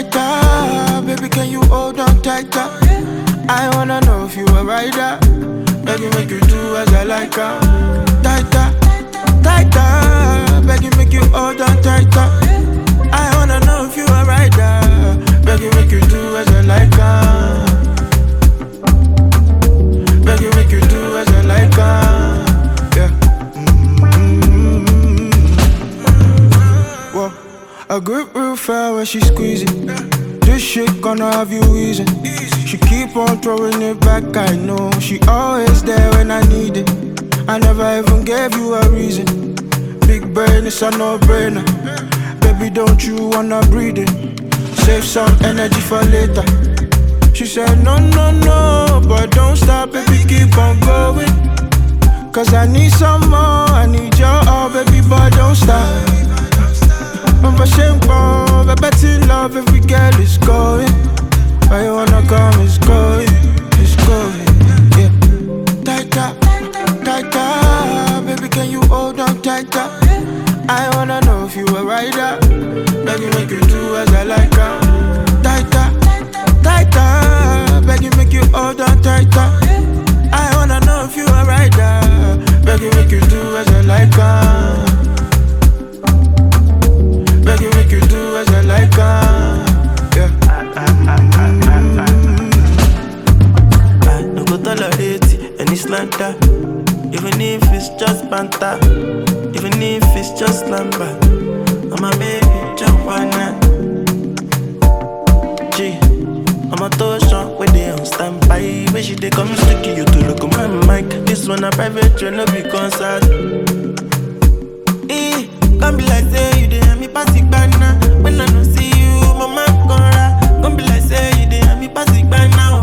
tighter, baby, can you hold on tighter? I wanna know if you a rider. Baby, make you do as I like her. Tighter, tighter, baby, make you hold on tighter. I wanna know if you a rider. Baby, make you do as I like her. Baby, make you do as I like her. Yeah. Whoa, a grip real fair when she squeeze it. This shit gonna have you easy. She keep on throwing it back, I know. She always there when I need it. I never even gave you a reason. Big brain, it's a no-brainer. Baby, don't you wanna breathe it? Save some energy for later. She said no, no, no, but don't stop, baby, keep on going. Cause I need some more, I need your all, baby, but don't stop. I'm ashamed of, I bet in love, every girl is going. Why you wanna come, it's going, it's going, yeah. Tighter, tighter, baby, can you hold on tighter? I wanna know if you a rider. Baby, make you do as I like her. Tighter, tighter, baby, make you hold on tighter. I wanna know if you a rider. Baby, make you do as I like her. Baby, make you do as I like her. Yeah. I no go tolerate any slander, even if it's just banter, even if it's just slumber. I'm a baby, Joanna. G, I'm a touch when they on standby. When she they come sticky, you to look on my mic. This one a private train, no be concert. Come be like say you didn't me pass it by now. When I don't see you, mama gonna. Come be like say you didn't me pass it by now.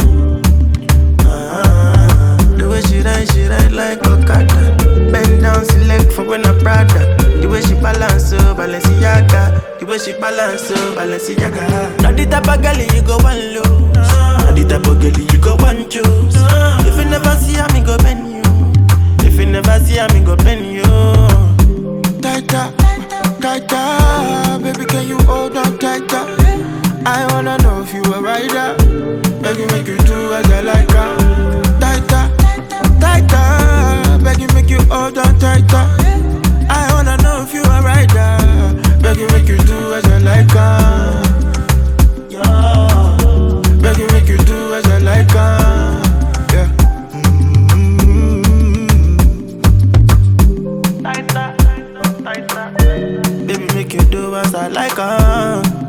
The way she ride like a cat. Bend down, select for when I Prada. The way she balance, so Balenciaga. The way she balance, so Balenciaga. Not the type of girl you go one lose. Not the type of girl you go one choose. If you never see her, me go bend you. If you never see her, me go bend you. Tighter, tighter, baby, can you hold on tighter? I wanna know if you a rider. Baby, make you do as I like her. Tighter, tighter, baby, make you hold on tighter. I wanna know if you a rider. Baby, make you do as I like her. Baby, make you do as I like her. Yeah. Baby, make you do as I like her.